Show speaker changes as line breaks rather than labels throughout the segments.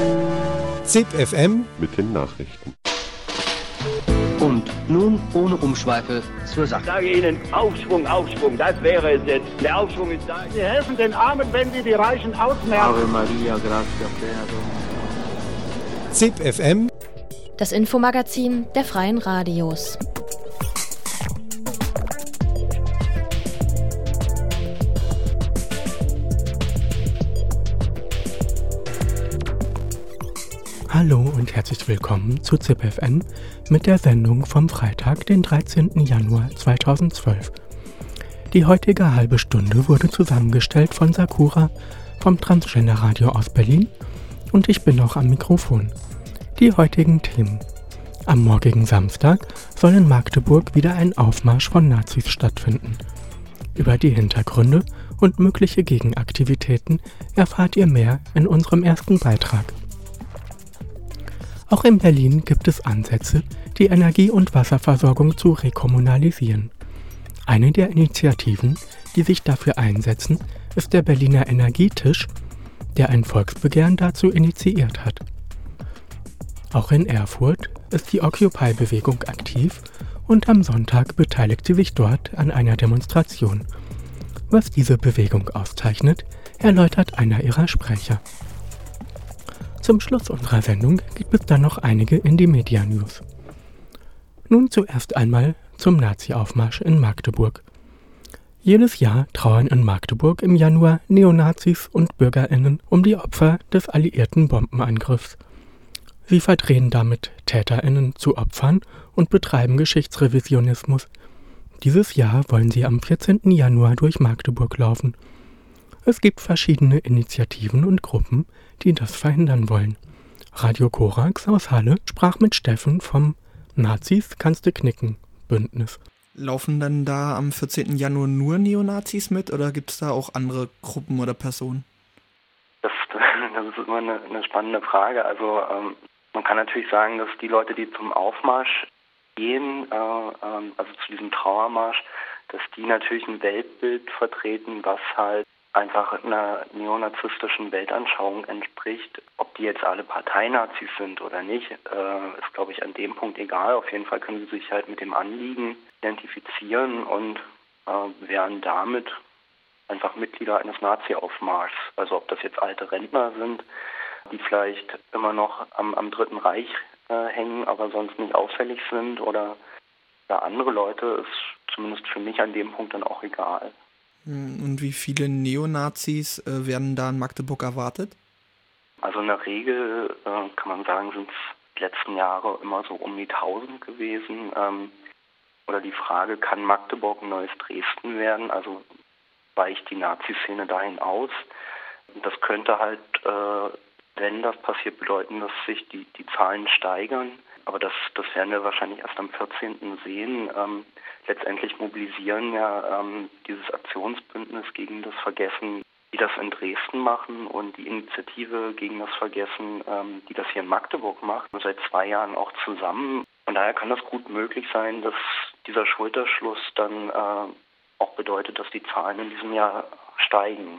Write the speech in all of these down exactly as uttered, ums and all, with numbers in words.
ZIP F M
mit den Nachrichten.
Und nun ohne Umschweife zur Sache.
Ich sage Ihnen, Aufschwung, Aufschwung, das wäre es jetzt. Der Aufschwung ist da.
Sie helfen den Armen, wenn Sie die Reichen ausmerzen.
Ave Maria, gratia plena.
ZIP F M,
das Infomagazin der Freien Radios.
Hallo und herzlich willkommen zu ZIP F M mit der Sendung vom Freitag, den dreizehnten Januar zweitausendzwölf. Die heutige halbe Stunde wurde zusammengestellt von Sakura vom Transgender Radio aus Berlin und ich bin auch am Mikrofon. Die heutigen Themen. Am morgigen Samstag soll in Magdeburg wieder ein Aufmarsch von Nazis stattfinden. Über die Hintergründe und mögliche Gegenaktivitäten erfahrt ihr mehr in unserem ersten Beitrag. Auch in Berlin gibt es Ansätze, die Energie- und Wasserversorgung zu rekommunalisieren. Eine der Initiativen, die sich dafür einsetzen, ist der Berliner Energietisch, der ein Volksbegehren dazu initiiert hat. Auch in Erfurt ist die Occupy-Bewegung aktiv und am Sonntag beteiligt sie sich dort an einer Demonstration. Was diese Bewegung auszeichnet, erläutert einer ihrer Sprecher. Zum Schluss unserer Sendung gibt es dann noch einige Indie-Media-News. Nun zuerst einmal zum Nazi-Aufmarsch in Magdeburg. Jedes Jahr trauern in Magdeburg im Januar Neonazis und BürgerInnen um die Opfer des alliierten Bombenangriffs. Sie verdrehen damit TäterInnen zu Opfern und betreiben Geschichtsrevisionismus. Dieses Jahr wollen sie am vierzehnten Januar durch Magdeburg laufen. Es gibt verschiedene Initiativen und Gruppen, die das verhindern wollen. Radio Korax aus Halle sprach mit Steffen vom Nazis kannst du knicken Bündnis.
Laufen dann da am vierzehnten Januar nur Neonazis mit oder gibt es da auch andere Gruppen oder Personen?
Das, das ist immer eine, eine spannende Frage. Also ähm, man kann natürlich sagen, dass die Leute, die zum Aufmarsch gehen, äh, ähm, also zu diesem Trauermarsch, dass die natürlich ein Weltbild vertreten, was halt einfach einer neonazistischen Weltanschauung entspricht. Ob die jetzt alle Parteinazis sind oder nicht, äh, ist, glaube ich, an dem Punkt egal. Auf jeden Fall können sie sich halt mit dem Anliegen identifizieren und äh, wären damit einfach Mitglieder eines Nazi-Aufmarschs. Also ob das jetzt alte Rentner sind, die vielleicht immer noch am, am Dritten Reich äh, hängen, aber sonst nicht auffällig sind, oder, oder andere Leute, ist zumindest für mich an dem Punkt dann auch egal.
Und wie viele Neonazis äh, werden da in Magdeburg erwartet?
Also in der Regel äh, kann man sagen, sind es die letzten Jahre immer so um die tausend gewesen. Ähm, oder die Frage, kann Magdeburg ein neues Dresden werden? Also weicht die Nazi-Szene dahin aus? Das könnte halt, äh, wenn das passiert, bedeuten, dass sich die, die Zahlen steigern. Aber das, das werden wir wahrscheinlich erst am vierzehnten sehen. Ähm, letztendlich mobilisieren ja ähm, dieses Aktionsbündnis gegen das Vergessen, die das in Dresden machen, und die Initiative gegen das Vergessen, ähm, die das hier in Magdeburg macht, seit zwei Jahren auch zusammen. Von daher kann das gut möglich sein, dass dieser Schulterschluss dann äh, auch bedeutet, dass die Zahlen in diesem Jahr steigen.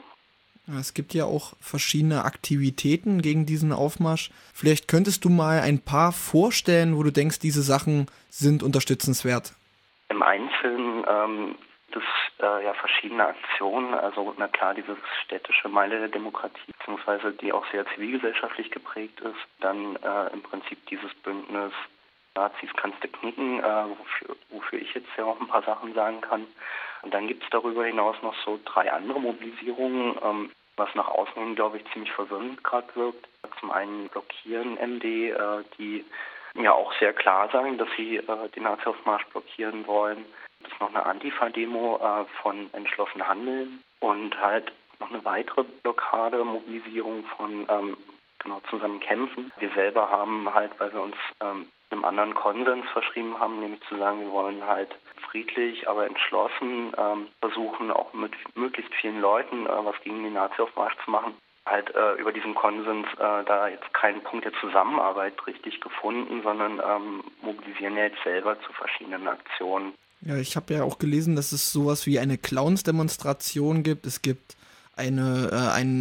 Es gibt ja auch verschiedene Aktivitäten gegen diesen Aufmarsch. Vielleicht könntest du mal ein paar vorstellen, wo du denkst, diese Sachen sind unterstützenswert.
Im Einzelnen ähm, gibt es äh, ja verschiedene Aktionen. Also na klar, dieses städtische Meile der Demokratie, beziehungsweise die auch sehr zivilgesellschaftlich geprägt ist. Dann äh, im Prinzip dieses Bündnis Nazis kannst du knicken, äh, wofür, wofür ich jetzt ja auch ein paar Sachen sagen kann. Und dann gibt es darüber hinaus noch so drei andere Mobilisierungen, ähm, was nach außen hin, glaube ich, ziemlich verwirrend gerade wirkt. Zum einen blockieren M D, äh, die ja auch sehr klar sagen, dass sie äh, den Nazi-Aufmarsch blockieren wollen. Es ist noch eine Antifa-Demo äh, von Entschlossen Handeln und halt noch eine weitere Blockade, Mobilisierung von ähm, genau zusammen kämpfen. Wir selber haben halt, weil wir uns ähm, einem anderen Konsens verschrieben haben, nämlich zu sagen, wir wollen halt friedlich, aber entschlossen ähm, versuchen, auch mit möglichst vielen Leuten äh, was gegen den Nazi-Aufmarsch zu machen. Halt äh, über diesen Konsens äh, da jetzt keinen Punkt der Zusammenarbeit richtig gefunden, sondern ähm, mobilisieren ja jetzt selber zu verschiedenen Aktionen.
Ja, ich habe ja auch gelesen, dass es sowas wie eine Clowns-Demonstration gibt. Es gibt eine, äh, eine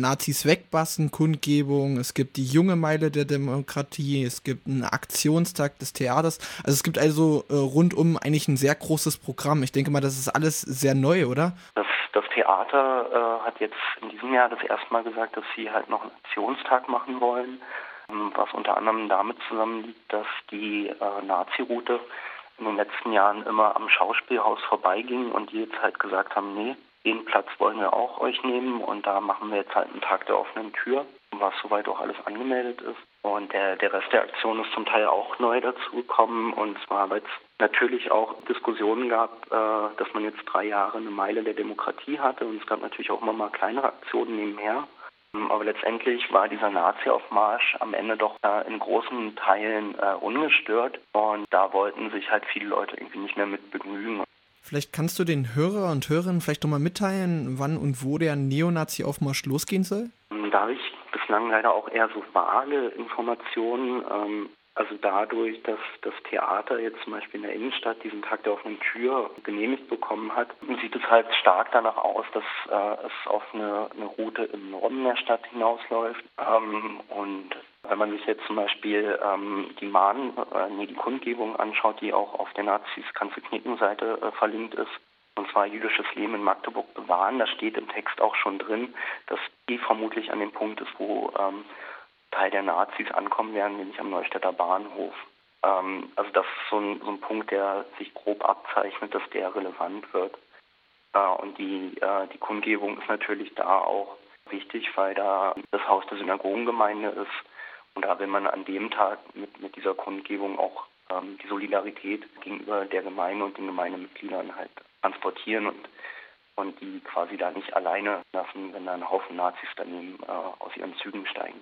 Nazis-Wegbassen-Kundgebung, es gibt die junge Meile der Demokratie, es gibt einen Aktionstag des Theaters. Also es gibt also äh, rundum eigentlich ein sehr großes Programm. Ich denke mal, das ist alles sehr neu, oder?
Das, das Theater äh, hat jetzt in diesem Jahr das erste Mal gesagt, dass sie halt noch einen Aktionstag machen wollen, was unter anderem damit zusammenliegt, dass die äh, Nazi-Route in den letzten Jahren immer am Schauspielhaus vorbeiging und die jetzt halt gesagt haben, nee, den Platz wollen wir auch euch nehmen und da machen wir jetzt halt einen Tag der offenen Tür, was soweit auch alles angemeldet ist. Und der, der Rest der Aktion ist zum Teil auch neu dazugekommen und zwar, weil es natürlich auch Diskussionen gab, äh, dass man jetzt drei Jahre eine Meile der Demokratie hatte und es gab natürlich auch immer mal kleinere Aktionen nebenher. Aber letztendlich war dieser Nazi-Aufmarsch am Ende doch äh, in großen Teilen äh, ungestört und da wollten sich halt viele Leute irgendwie nicht mehr mit begnügen.
Vielleicht kannst du den Hörer und Hörerinnen vielleicht nochmal mitteilen, wann und wo der Neonazi-Aufmarsch losgehen soll?
Da habe ich bislang leider auch eher so vage Informationen. Ähm, Also dadurch, dass das Theater jetzt zum Beispiel in der Innenstadt diesen Tag der offenen Tür genehmigt bekommen hat, sieht es halt stark danach aus, dass äh, es auf eine, eine Route im Norden der Stadt hinausläuft. Ähm, und wenn man sich jetzt zum Beispiel ähm, die Mahn, äh, nee, die Kundgebung anschaut, die auch auf der Nazis-Kanzel-Knicken-Seite äh, verlinkt ist, und zwar jüdisches Leben in Magdeburg bewahren, da steht im Text auch schon drin, dass die vermutlich an dem Punkt ist, wo ähm, Teil der Nazis ankommen werden, nämlich am Neustädter Bahnhof. Ähm, also das ist so ein, so ein Punkt, der sich grob abzeichnet, dass der relevant wird. Äh, und die, äh, die Kundgebung ist natürlich da auch wichtig, weil da das Haus der Synagogengemeinde ist. Und da will man an dem Tag mit, mit dieser Kundgebung auch ähm, die Solidarität gegenüber der Gemeinde und den Gemeindemitgliedern halt transportieren und und die quasi da nicht alleine lassen, wenn da ein Haufen Nazis daneben äh, aus ihren Zügen steigen.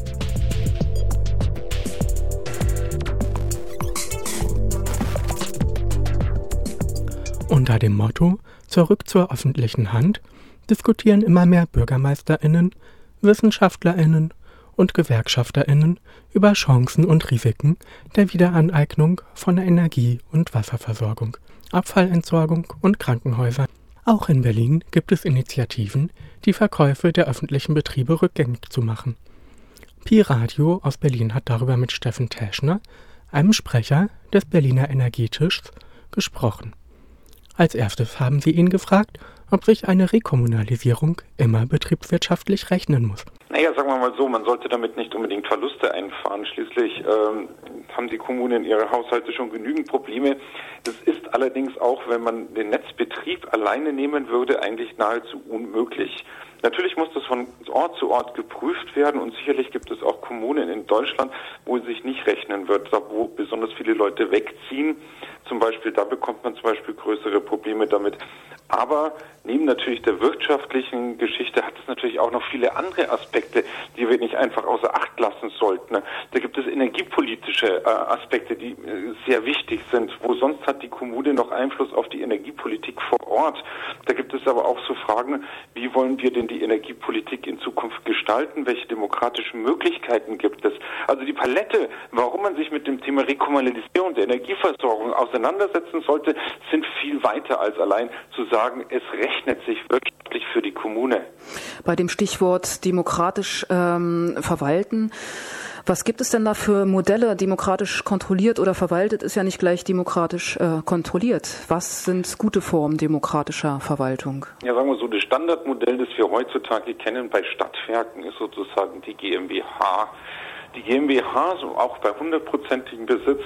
Unter dem Motto „Zurück zur öffentlichen Hand“ diskutieren immer mehr BürgermeisterInnen, WissenschaftlerInnen und GewerkschafterInnen über Chancen und Risiken der Wiederaneignung von Energie- und Wasserversorgung, Abfallentsorgung und Krankenhäusern. Auch in Berlin gibt es Initiativen, die Verkäufe der öffentlichen Betriebe rückgängig zu machen. Pi Radio aus Berlin hat darüber mit Steffen Teschner, einem Sprecher des Berliner Energietischs, gesprochen. Als erstes haben sie ihn gefragt, ob sich eine Rekommunalisierung immer betriebswirtschaftlich rechnen muss.
Naja, sagen wir mal so, man sollte damit nicht unbedingt Verluste einfahren. Schließlich ähm, haben die Kommunen ihre Haushalte schon genügend Probleme. Das ist allerdings auch, wenn man den Netzbetrieb alleine nehmen würde, eigentlich nahezu unmöglich. Natürlich muss das von Ort zu Ort geprüft werden und sicherlich gibt es auch Kommunen in Deutschland, wo es sich nicht rechnen wird, wo besonders viele Leute wegziehen. Zum Beispiel, da bekommt man zum Beispiel größere Probleme damit. Aber neben natürlich der wirtschaftlichen Geschichte hat es natürlich auch noch viele andere Aspekte, die wir nicht einfach außer Acht lassen sollten. Da gibt es energiepolitische äh, Aspekte, die äh, sehr wichtig sind. Wo sonst hat die Kommune noch Einfluss auf die Energiepolitik vor Ort? Da gibt es aber auch so Fragen, wie wollen wir denn die Energiepolitik in Zukunft gestalten? Welche demokratischen Möglichkeiten gibt es? Also die Palette, warum man sich mit dem Thema Rekommunalisierung der Energieversorgung auseinandersetzen sollte, sind viel weiter als allein zu sagen, es rechnet sich wirtschaftlich für die Kommune.
Bei dem Stichwort demokratisch ähm, verwalten, was gibt es denn da für Modelle? Demokratisch kontrolliert oder verwaltet ist ja nicht gleich demokratisch äh, kontrolliert. Was sind gute Formen demokratischer Verwaltung? Ja, sagen wir so, das Standardmodell, das wir heutzutage kennen bei Stadtwerken, ist sozusagen die GmbH. Die GmbH, so auch bei hundertprozentigem Besitz,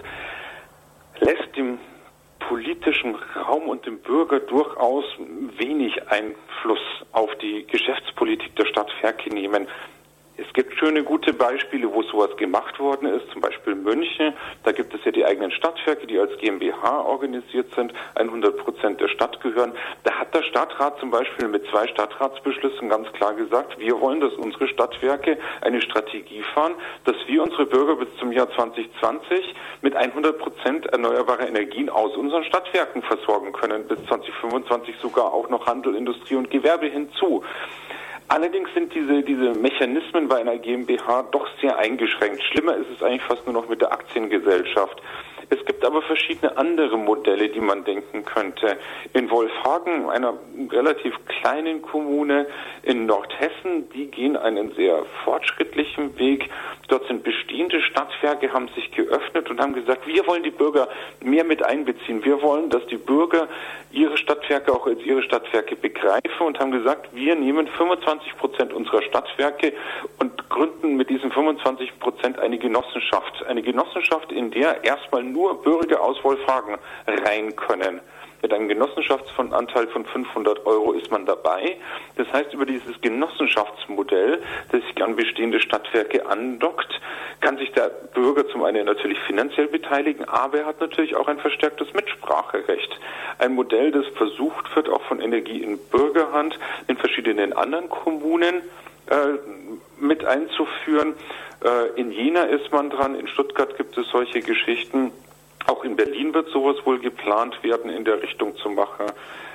lässt dem politischen Raum und dem Bürger durchaus wenig Einfluss auf die Geschäftspolitik der Stadtwerke nehmen. Es gibt schöne, gute Beispiele, wo sowas gemacht worden ist, zum Beispiel München. Da gibt es ja die eigenen Stadtwerke, die als GmbH organisiert sind, hundert Prozent der Stadt gehören. Da hat der Stadtrat zum Beispiel mit zwei Stadtratsbeschlüssen ganz klar gesagt, wir wollen, dass unsere Stadtwerke eine Strategie fahren, dass wir unsere Bürger bis zum Jahr zwanzig zwanzig mit hundert Prozent erneuerbarer Energien aus unseren Stadtwerken versorgen können, bis zwanzig fünfundzwanzig sogar auch noch Handel, Industrie und Gewerbe hinzu. Allerdings sind diese, diese Mechanismen bei einer GmbH doch sehr eingeschränkt. Schlimmer ist es eigentlich fast nur noch mit der Aktiengesellschaft.
Es gibt aber verschiedene andere Modelle, die man denken könnte. In Wolfhagen, einer relativ kleinen Kommune in Nordhessen, die gehen einen sehr fortschrittlichen Weg. Dort sind bestehende Stadtwerke, haben sich geöffnet und haben gesagt, wir wollen die Bürger mehr mit einbeziehen. Wir wollen, dass die Bürger ihre Stadtwerke auch als ihre Stadtwerke begreifen und haben gesagt, wir nehmen fünfundzwanzig Prozent unserer Stadtwerke und gründen mit diesen fünfundzwanzig Prozent eine Genossenschaft. Eine Genossenschaft, in der erstmal nur Bürger aus Wolfhagen rein können. Mit einem Genossenschaftsanteil von fünfhundert Euro ist man dabei. Das heißt, über dieses Genossenschaftsmodell, das sich an bestehende Stadtwerke andockt, kann sich der Bürger zum einen natürlich finanziell beteiligen, aber er hat natürlich auch ein verstärktes Mitspracherecht. Ein Modell, das versucht wird, auch von Energie in Bürgerhand in verschiedenen anderen Kommunen äh, mit einzuführen. Äh, in Jena ist man dran, in Stuttgart gibt es solche Geschichten. Auch in Berlin wird sowas wohl geplant werden, in der Richtung zu machen.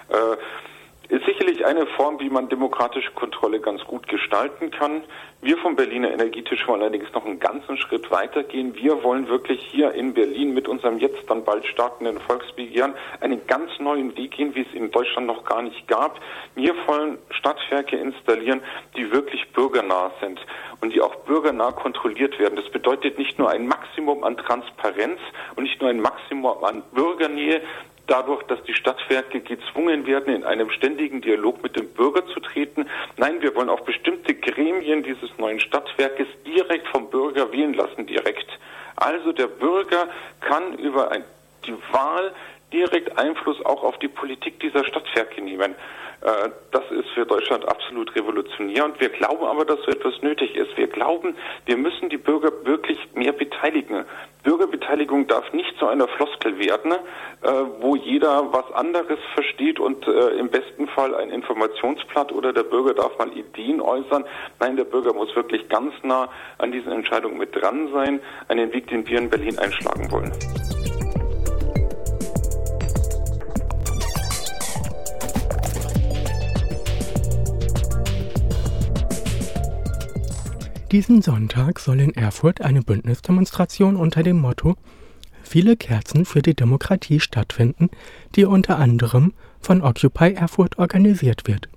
Äh, ist sicherlich eine Form, wie man demokratische Kontrolle ganz gut gestalten kann. Wir vom Berliner Energietisch wollen allerdings noch einen ganzen Schritt weitergehen. Wir wollen wirklich hier in Berlin mit unserem jetzt dann bald startenden Volksbegehren einen ganz neuen Weg gehen, wie es in Deutschland noch gar nicht gab. Wir wollen Stadtwerke installieren, die wirklich bürgernah sind und die auch bürgernah kontrolliert werden. Das bedeutet nicht nur ein Maximum an Transparenz und nicht nur ein Maximum an Bürgernähe, dadurch, dass die Stadtwerke gezwungen werden, in einem ständigen Dialog mit dem Bürger zu treten. Nein, wir wollen auch bestimmte Gremien dieses neuen Stadtwerkes direkt vom Bürger wählen lassen, direkt. Also der Bürger kann über ein, die Wahl direkt Einfluss auch auf die Politik dieser Stadtwerke nehmen. Das ist für Deutschland absolut revolutionär und wir glauben aber, dass so etwas nötig ist. Wir glauben, wir müssen die Bürger wirklich mehr beteiligen. Bürgerbeteiligung darf nicht zu einer Floskel werden, wo jeder was anderes versteht und im besten Fall ein Informationsblatt oder der Bürger darf mal Ideen äußern. Nein, der Bürger muss wirklich ganz nah an diesen Entscheidungen mit dran sein, einen Weg, den wir in Berlin einschlagen wollen.
Diesen Sonntag soll in Erfurt eine Bündnisdemonstration unter dem Motto »Viele Kerzen für die Demokratie« stattfinden, die unter anderem von Occupy Erfurt organisiert wird.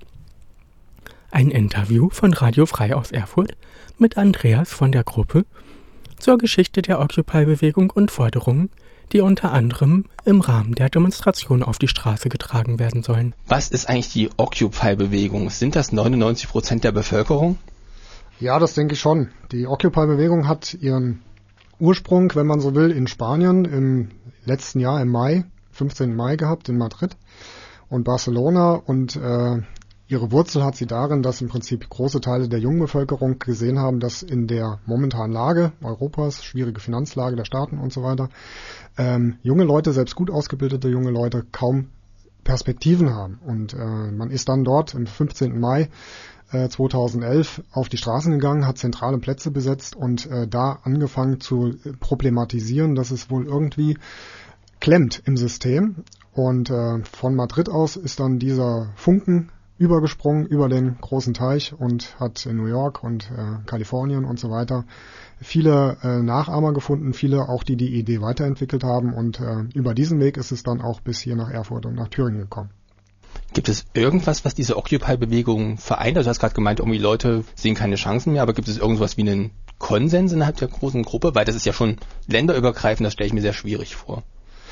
Ein Interview von Radio Frei aus Erfurt mit Andreas von der Gruppe zur Geschichte der Occupy-Bewegung und Forderungen, die unter anderem im Rahmen der Demonstration auf die Straße getragen werden sollen.
Was ist eigentlich die Occupy-Bewegung? Sind das neunundneunzig Prozent der Bevölkerung?
Ja, das denke ich schon. Die Occupy-Bewegung hat ihren Ursprung, wenn man so will, in Spanien im letzten Jahr im Mai, fünfzehnten Mai gehabt, in Madrid und Barcelona. Und äh, ihre Wurzel hat sie darin, dass im Prinzip große Teile der jungen Bevölkerung gesehen haben, dass in der momentanen Lage Europas, schwierige Finanzlage der Staaten und so weiter, ähm, junge Leute, selbst gut ausgebildete junge Leute, kaum Perspektiven haben. Und äh, man ist dann dort am fünfzehnten Mai zweitausendelf auf die Straßen gegangen, hat zentrale Plätze besetzt und äh, da angefangen zu problematisieren, dass es wohl irgendwie klemmt im System. Und äh, von Madrid aus ist dann dieser Funken übergesprungen über den großen Teich und hat in New York und äh, Kalifornien und so weiter viele äh, Nachahmer gefunden, viele auch, die die Idee weiterentwickelt haben. Und äh, über diesen Weg ist es dann auch bis hier nach Erfurt und nach Thüringen gekommen.
Gibt es irgendwas, was diese Occupy-Bewegung vereint? Also du hast gerade gemeint, irgendwie Leute sehen keine Chancen mehr, aber gibt es irgendwas wie einen Konsens innerhalb der großen Gruppe? Weil das ist ja schon länderübergreifend, das stelle ich mir sehr schwierig vor.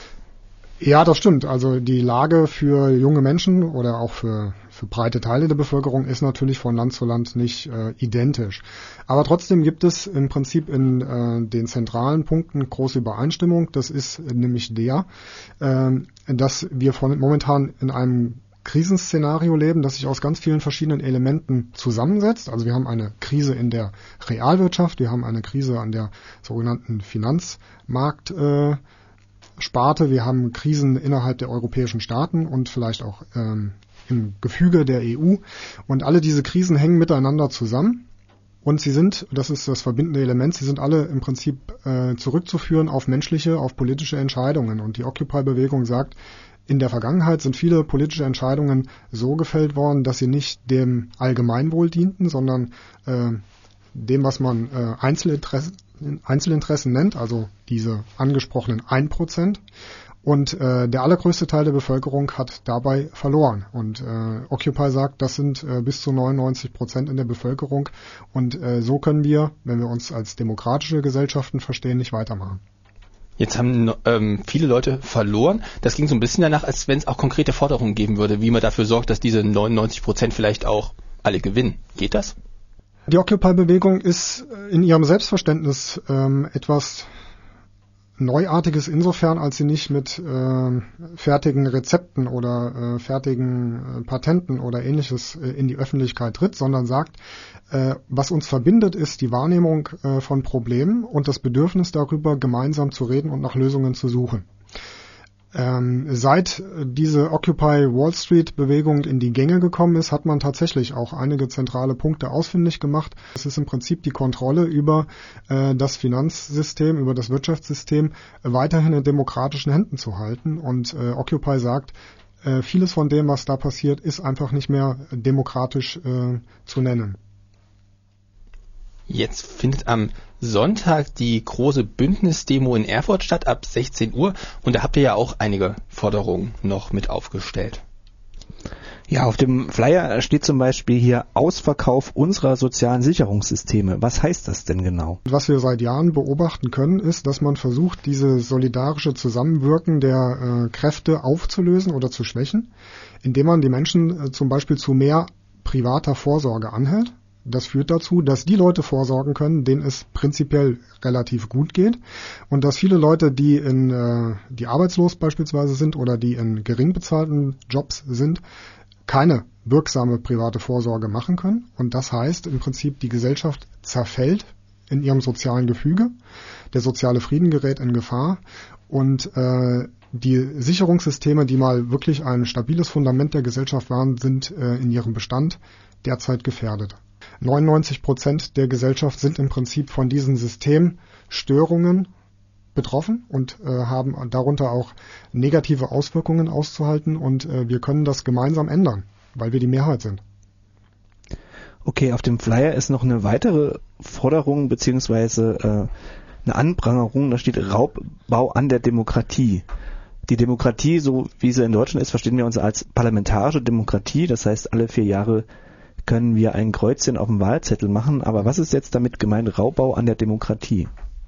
Ja, das stimmt. Also die Lage für junge Menschen oder auch für, für breite Teile der Bevölkerung ist natürlich von Land zu Land nicht äh, identisch. Aber trotzdem gibt es im Prinzip in äh, den zentralen Punkten große Übereinstimmung. Das ist nämlich der, äh, dass wir von, momentan in einem Krisenszenario leben, das sich aus ganz vielen verschiedenen Elementen zusammensetzt. Also wir haben eine Krise in der Realwirtschaft, wir haben eine Krise an der sogenannten Finanzmarktsparte, äh, wir haben Krisen innerhalb der europäischen Staaten und vielleicht auch ähm, im Gefüge der E U. Und alle diese Krisen hängen miteinander zusammen. Und sie sind, das ist das verbindende Element, sie sind alle im Prinzip äh, zurückzuführen auf menschliche, auf politische Entscheidungen. Und die Occupy-Bewegung sagt, in der Vergangenheit sind viele politische Entscheidungen so gefällt worden, dass sie nicht dem Allgemeinwohl dienten, sondern äh, dem, was man äh, Einzelinteressen Einzelinteressen nennt, also diese angesprochenen ein Prozent. Und äh, der allergrößte Teil der Bevölkerung hat dabei verloren. Und äh, Occupy sagt, das sind äh, bis zu neunundneunzig Prozent in der Bevölkerung. Und äh, so können wir, wenn wir uns als demokratische Gesellschaften verstehen, nicht weitermachen.
Jetzt haben ähm, viele Leute verloren. Das ging so ein bisschen danach, als wenn es auch konkrete Forderungen geben würde, wie man dafür sorgt, dass diese neunundneunzig Prozent vielleicht auch alle gewinnen. Geht das?
Die Occupy-Bewegung ist in ihrem Selbstverständnis ähm, etwas Neuartiges insofern, als sie nicht mit äh, fertigen Rezepten oder äh, fertigen äh, Patenten oder ähnliches äh, in die Öffentlichkeit tritt, sondern sagt, äh, was uns verbindet, ist die Wahrnehmung äh, von Problemen und das Bedürfnis darüber, gemeinsam zu reden und nach Lösungen zu suchen. Ähm, seit diese Occupy Wall Street Bewegung in die Gänge gekommen ist, hat man tatsächlich auch einige zentrale Punkte ausfindig gemacht. Es ist im Prinzip die Kontrolle über äh, das Finanzsystem, über das Wirtschaftssystem äh, weiterhin in demokratischen Händen zu halten. Und äh, Occupy sagt, äh, vieles von dem, was da passiert, ist einfach nicht mehr demokratisch äh, zu nennen.
Jetzt findet am Sonntag die große Bündnisdemo in Erfurt statt, ab sechzehn Uhr. Und da habt ihr ja auch einige Forderungen noch mit aufgestellt.
Ja, auf dem Flyer steht zum Beispiel hier Ausverkauf unserer sozialen Sicherungssysteme. Was heißt das denn genau?
Was wir seit Jahren beobachten können, ist, dass man versucht, dieses solidarische Zusammenwirken der äh, Kräfte aufzulösen oder zu schwächen, indem man die Menschen äh, zum Beispiel zu mehr privater Vorsorge anhält. Das führt dazu, dass die Leute vorsorgen können, denen es prinzipiell relativ gut geht, und dass viele Leute, die in äh, die arbeitslos beispielsweise sind oder die in gering bezahlten Jobs sind, keine wirksame private Vorsorge machen können. Und das heißt im Prinzip, die Gesellschaft zerfällt in ihrem sozialen Gefüge, der soziale Frieden gerät in Gefahr und äh, die Sicherungssysteme, die mal wirklich ein stabiles Fundament der Gesellschaft waren, sind äh, in ihrem Bestand derzeit gefährdet. neunundneunzig Prozent der Gesellschaft sind im Prinzip von diesen Systemstörungen betroffen und äh, haben darunter auch negative Auswirkungen auszuhalten, und äh, wir können das gemeinsam ändern, weil wir die Mehrheit sind.
Okay, auf dem Flyer ist noch eine weitere Forderung beziehungsweise äh, eine Anprangerung, da steht Raubbau an der Demokratie. Die Demokratie, so wie sie in Deutschland ist, verstehen wir uns als parlamentarische Demokratie, das heißt, alle vier Jahre können wir ein Kreuzchen auf dem Wahlzettel machen, aber was ist jetzt damit gemeint, Raubbau an der Demokratie?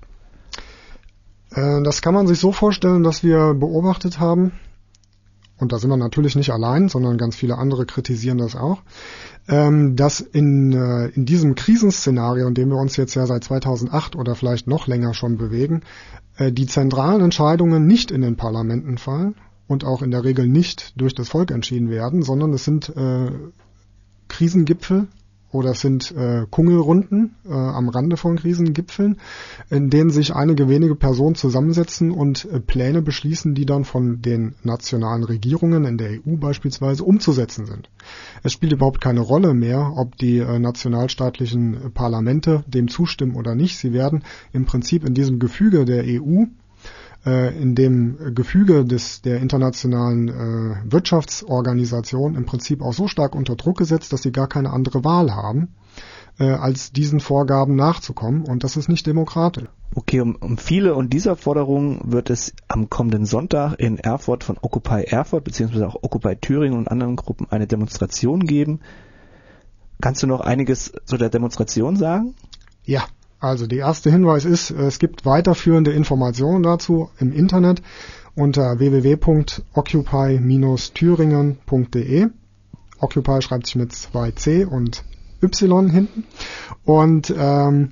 Äh, das kann man sich so vorstellen, dass wir beobachtet haben, und da sind wir natürlich nicht allein, sondern ganz viele andere kritisieren das auch, ähm, dass in, äh, in diesem Krisenszenario, in dem wir uns jetzt ja seit zweitausendacht oder vielleicht noch länger schon bewegen, äh, die zentralen Entscheidungen nicht in den Parlamenten fallen und auch in der Regel nicht durch das Volk entschieden werden, sondern es sind äh, Krisengipfel oder es sind äh, Kungelrunden äh, am Rande von Krisengipfeln, in denen sich einige wenige Personen zusammensetzen und äh, Pläne beschließen, die dann von den nationalen Regierungen in der E U beispielsweise umzusetzen sind. Es spielt überhaupt keine Rolle mehr, ob die äh, nationalstaatlichen Parlamente dem zustimmen oder nicht. Sie werden im Prinzip in diesem Gefüge der E U, in dem Gefüge des, der internationalen äh, Wirtschaftsorganisation im Prinzip auch so stark unter Druck gesetzt, dass sie gar keine andere Wahl haben, äh, als diesen Vorgaben nachzukommen. Und das ist nicht demokratisch.
Okay, um, um viele und dieser Forderungen wird es am kommenden Sonntag in Erfurt von Occupy Erfurt beziehungsweise auch Occupy Thüringen und anderen Gruppen eine Demonstration geben. Kannst du noch einiges zu der Demonstration sagen?
Ja. Also der erste Hinweis ist, es gibt weiterführende Informationen dazu im Internet unter w w w punkt occupy dash thüringen punkt d e. Occupy schreibt sich mit zwei C und Y hinten. Und ähm,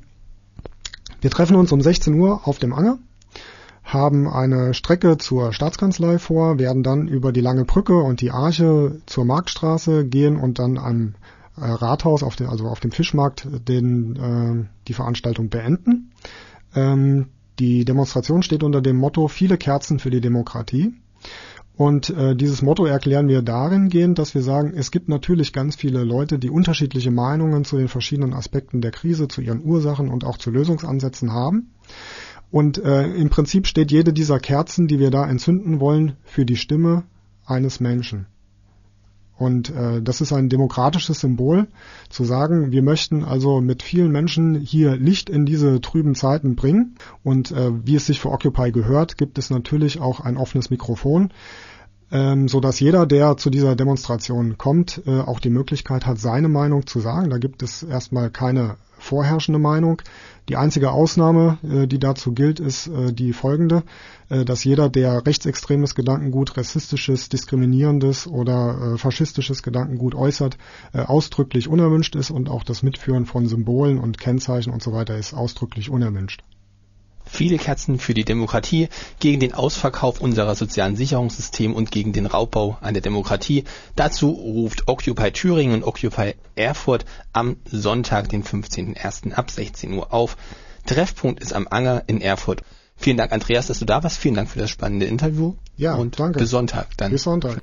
wir treffen uns um sechzehn Uhr auf dem Anger, haben eine Strecke zur Staatskanzlei vor, werden dann über die Lange Brücke und die Arche zur Marktstraße gehen und dann am Rathaus, auf den, also auf dem Fischmarkt, den, äh, die Veranstaltung beenden. Ähm, die Demonstration steht unter dem Motto "Viele Kerzen für die Demokratie". Und äh, dieses Motto erklären wir dahingehend, dass wir sagen, es gibt natürlich ganz viele Leute, die unterschiedliche Meinungen zu den verschiedenen Aspekten der Krise, zu ihren Ursachen und auch zu Lösungsansätzen haben. Und äh, im Prinzip steht jede dieser Kerzen, die wir da entzünden wollen, für die Stimme eines Menschen. Und äh, das ist ein demokratisches Symbol, zu sagen, wir möchten also mit vielen Menschen hier Licht in diese trüben Zeiten bringen. Und äh, wie es sich für Occupy gehört, gibt es natürlich auch ein offenes Mikrofon, ähm, so dass jeder, der zu dieser Demonstration kommt, äh, auch die Möglichkeit hat, seine Meinung zu sagen. Da gibt es erstmal keine vorherrschende Meinung. Die einzige Ausnahme, äh, die dazu gilt, ist äh, die folgende, äh, dass jeder, der rechtsextremes Gedankengut, rassistisches, diskriminierendes oder äh, faschistisches Gedankengut äußert, äh, ausdrücklich unerwünscht ist und auch das Mitführen von Symbolen und Kennzeichen und so weiter ist ausdrücklich unerwünscht.
Viele Kerzen für die Demokratie, gegen den Ausverkauf unserer sozialen Sicherungssysteme und gegen den Raubbau an der Demokratie. Dazu ruft Occupy Thüringen und Occupy Erfurt am Sonntag, den fünfzehnten ersten ab sechzehn Uhr auf. Treffpunkt ist am Anger in Erfurt. Vielen Dank, Andreas, dass du da warst. Vielen Dank für das spannende Interview.
Ja,
und
danke.
Bis Sonntag dann.
Bis Sonntag.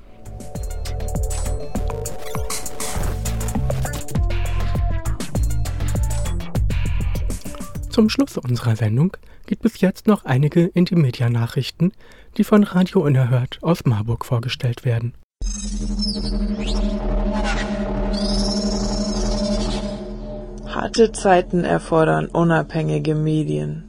Zum Schluss unserer Sendung gibt es jetzt noch einige Intimedia-Nachrichten, die von Radio Unerhört aus Marburg vorgestellt werden.
Harte Zeiten erfordern unabhängige Medien.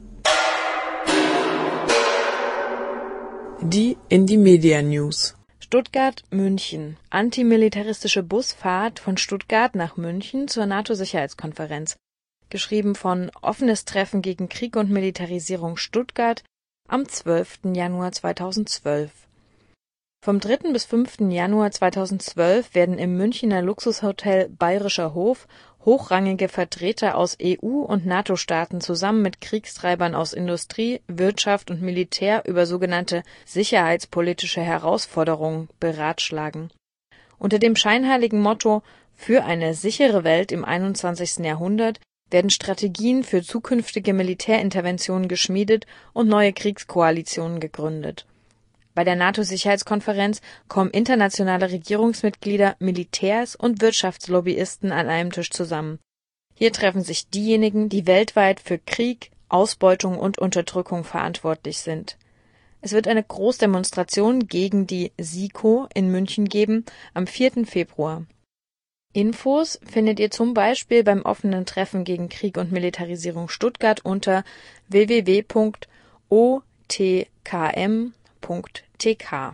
Die Intimedia News.
Stuttgart-München. Antimilitaristische Busfahrt von Stuttgart nach München zur NATO-Sicherheitskonferenz. Geschrieben von Offenes Treffen gegen Krieg und Militarisierung Stuttgart am zwölften Januar zweitausendzwölf. Vom dritten bis fünften Januar zweitausendzwölf werden im Münchner Luxushotel Bayerischer Hof hochrangige Vertreter aus E U- und NATO-Staaten zusammen mit Kriegstreibern aus Industrie, Wirtschaft und Militär über sogenannte sicherheitspolitische Herausforderungen beratschlagen. Unter dem scheinheiligen Motto »Für eine sichere Welt im einundzwanzigsten Jahrhundert« werden Strategien für zukünftige Militärinterventionen geschmiedet und neue Kriegskoalitionen gegründet. Bei der NATO-Sicherheitskonferenz kommen internationale Regierungsmitglieder, Militärs und Wirtschaftslobbyisten an einem Tisch zusammen. Hier treffen sich diejenigen, die weltweit für Krieg, Ausbeutung und Unterdrückung verantwortlich sind. Es wird eine Großdemonstration gegen die SIKO in München geben am vierten Februar. Infos findet ihr zum Beispiel beim offenen Treffen gegen Krieg und Militarisierung Stuttgart unter w w w punkt o t k m punkt t k.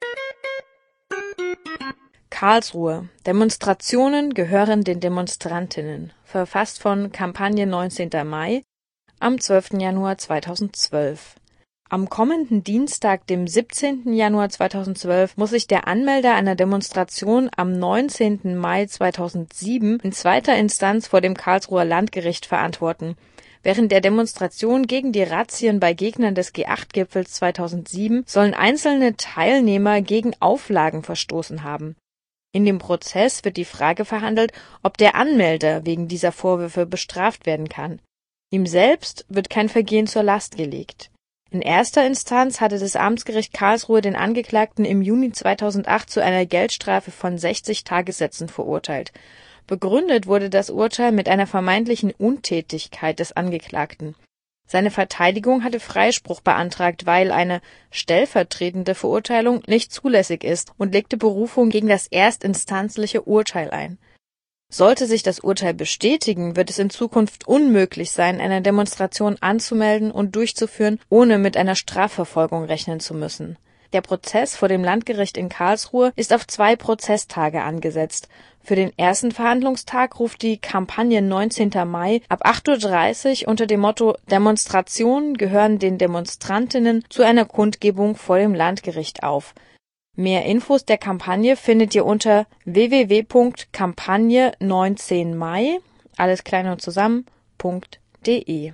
Karlsruhe. Demonstrationen gehören den Demonstrantinnen. Verfasst von Kampagne neunzehnten Mai am zwölften Januar zweitausendzwölf. Am kommenden Dienstag, dem siebzehnten Januar zweitausendzwölf, muss sich der Anmelder einer Demonstration am neunzehnten Mai zweitausendsieben in zweiter Instanz vor dem Karlsruher Landgericht verantworten. Während der Demonstration gegen die Razzien bei Gegnern des G acht Gipfels zweitausendsieben sollen einzelne Teilnehmer gegen Auflagen verstoßen haben. In dem Prozess wird die Frage verhandelt, ob der Anmelder wegen dieser Vorwürfe bestraft werden kann. Ihm selbst wird kein Vergehen zur Last gelegt. In erster Instanz hatte das Amtsgericht Karlsruhe den Angeklagten im Juni zweitausendacht zu einer Geldstrafe von sechzig Tagessätzen verurteilt. Begründet wurde das Urteil mit einer vermeintlichen Untätigkeit des Angeklagten. Seine Verteidigung hatte Freispruch beantragt, weil eine stellvertretende Verurteilung nicht zulässig ist und legte Berufung gegen das erstinstanzliche Urteil ein. Sollte sich das Urteil bestätigen, wird es in Zukunft unmöglich sein, eine Demonstration anzumelden und durchzuführen, ohne mit einer Strafverfolgung rechnen zu müssen. Der Prozess vor dem Landgericht in Karlsruhe ist auf zwei Prozesstage angesetzt. Für den ersten Verhandlungstag ruft die Kampagne neunzehnten Mai ab acht Uhr dreißig unter dem Motto »Demonstrationen gehören den Demonstrantinnen« zu einer Kundgebung vor dem Landgericht auf. Mehr Infos der Kampagne findet ihr unter w w w punkt kampagne neunzehn mai, alles klein und zusammen, .de.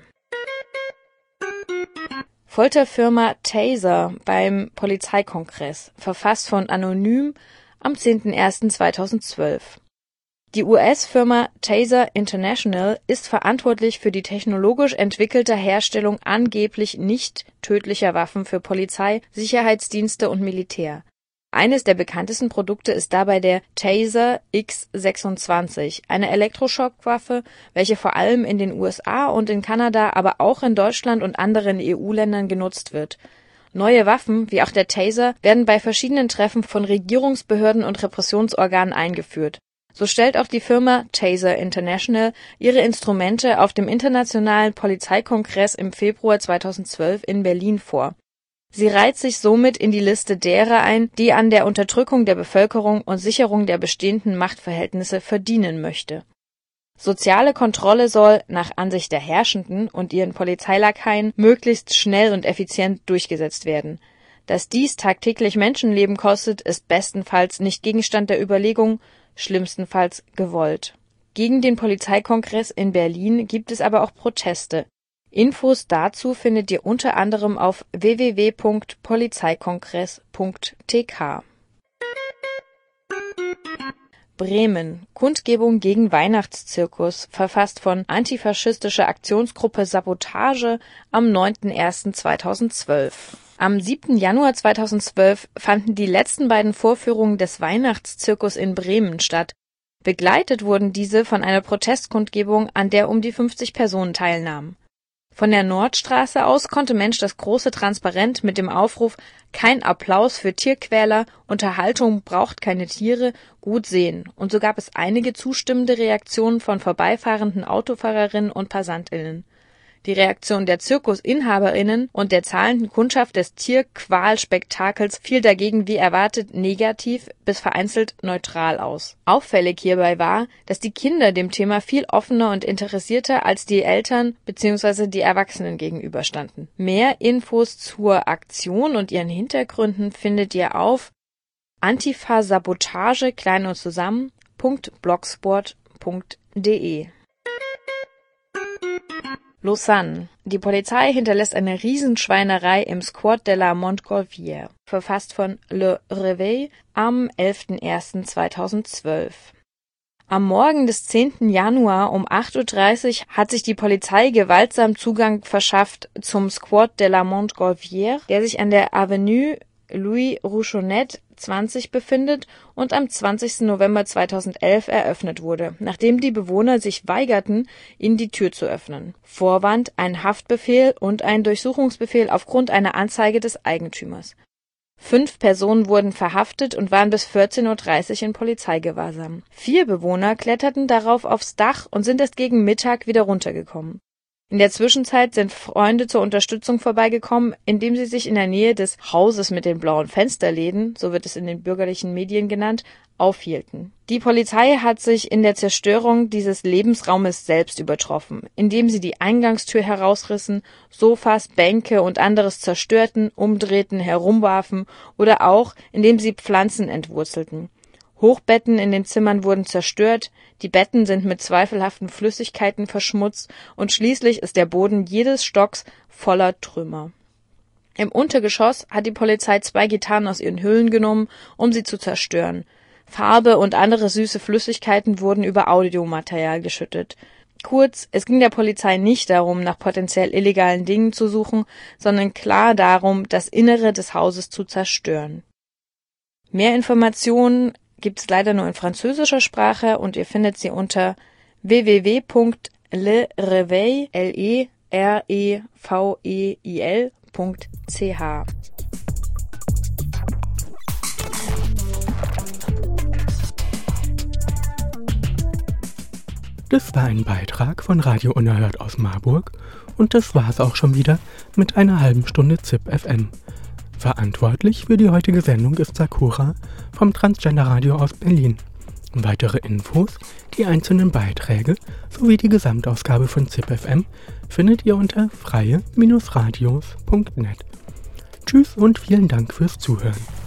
Folterfirma Taser beim Polizeikongress, verfasst von Anonym am zehnten ersten zweitausendzwölf. Die U S-Firma Taser International ist verantwortlich für die technologisch entwickelte Herstellung angeblich nicht tödlicher Waffen für Polizei, Sicherheitsdienste und Militär. Eines der bekanntesten Produkte ist dabei der Taser X sechsundzwanzig, eine Elektroschockwaffe, welche vor allem in den U S A und in Kanada, aber auch in Deutschland und anderen E U-Ländern genutzt wird. Neue Waffen, wie auch der Taser, werden bei verschiedenen Treffen von Regierungsbehörden und Repressionsorganen eingeführt. So stellt auch die Firma Taser International ihre Instrumente auf dem Internationalen Polizeikongress im Februar zweitausendzwölf in Berlin vor. Sie reiht sich somit in die Liste derer ein, die an der Unterdrückung der Bevölkerung und Sicherung der bestehenden Machtverhältnisse verdienen möchte. Soziale Kontrolle soll, nach Ansicht der Herrschenden und ihren Polizeilakaien, möglichst schnell und effizient durchgesetzt werden. Dass dies tagtäglich Menschenleben kostet, ist bestenfalls nicht Gegenstand der Überlegung, schlimmstenfalls gewollt. Gegen den Polizeikongress in Berlin gibt es aber auch Proteste. Infos dazu findet ihr unter anderem auf w w w punkt polizeikongress punkt t k. Bremen. Kundgebung gegen Weihnachtszirkus, verfasst von antifaschistische Aktionsgruppe Sabotage am neunten ersten zweitausendzwölf. Am siebten Januar zweitausendzwölf fanden die letzten beiden Vorführungen des Weihnachtszirkus in Bremen statt. Begleitet wurden diese von einer Protestkundgebung, an der um die fünfzig Personen teilnahmen. Von der Nordstraße aus konnte Mensch das große Transparent mit dem Aufruf »Kein Applaus für Tierquäler, Unterhaltung braucht keine Tiere« gut sehen, und so gab es einige zustimmende Reaktionen von vorbeifahrenden Autofahrerinnen und PassantInnen. Die Reaktion der Zirkusinhaberinnen und der zahlenden Kundschaft des Tierqualspektakels fiel dagegen wie erwartet negativ bis vereinzelt neutral aus. Auffällig hierbei war, dass die Kinder dem Thema viel offener und interessierter als die Eltern bzw. die Erwachsenen gegenüberstanden. Mehr Infos zur Aktion und ihren Hintergründen findet ihr auf antifasabotage klein und zusammen punkt blogspot punkt de. Lausanne. Die Polizei hinterlässt eine Riesenschweinerei im Square de la Montgolfière, verfasst von Le Réveil am elften ersten zweitausendzwölf. Am Morgen des zehnten Januar um acht Uhr dreißig hat sich die Polizei gewaltsam Zugang verschafft zum Square de la Montgolfière, der sich an der Avenue Louis Rouchonet zwanzig befindet und am zwanzigsten November zweitausendelf eröffnet wurde, nachdem die Bewohner sich weigerten, ihnen die Tür zu öffnen. Vorwand: ein Haftbefehl und ein Durchsuchungsbefehl aufgrund einer Anzeige des Eigentümers. Fünf Personen wurden verhaftet und waren bis vierzehn Uhr dreißig in Polizeigewahrsam. Vier Bewohner kletterten darauf aufs Dach und sind erst gegen Mittag wieder runtergekommen. In der Zwischenzeit sind Freunde zur Unterstützung vorbeigekommen, indem sie sich in der Nähe des Hauses mit den blauen Fensterläden, so wird es in den bürgerlichen Medien genannt, aufhielten. Die Polizei hat sich in der Zerstörung dieses Lebensraumes selbst übertroffen, indem sie die Eingangstür herausrissen, Sofas, Bänke und anderes zerstörten, umdrehten, herumwarfen oder auch, indem sie Pflanzen entwurzelten. Hochbetten in den Zimmern wurden zerstört, die Betten sind mit zweifelhaften Flüssigkeiten verschmutzt und schließlich ist der Boden jedes Stocks voller Trümmer. Im Untergeschoss hat die Polizei zwei Gitarren aus ihren Hüllen genommen, um sie zu zerstören. Farbe und andere süße Flüssigkeiten wurden über Audiomaterial geschüttet. Kurz, es ging der Polizei nicht darum, nach potenziell illegalen Dingen zu suchen, sondern klar darum, das Innere des Hauses zu zerstören. Mehr Informationen gibt es leider nur in französischer Sprache und ihr findet sie unter w w w punkt le réveil punkt c h.
Das war ein Beitrag von Radio Unerhört aus Marburg und das war's auch schon wieder mit einer halben Stunde ZIP F M. Verantwortlich für die heutige Sendung ist Sakura vom Transgender Radio aus Berlin. Weitere Infos, die einzelnen Beiträge sowie die Gesamtausgabe von ZIP F M findet ihr unter freie Bindestrich radios punkt net. Tschüss und vielen Dank fürs Zuhören.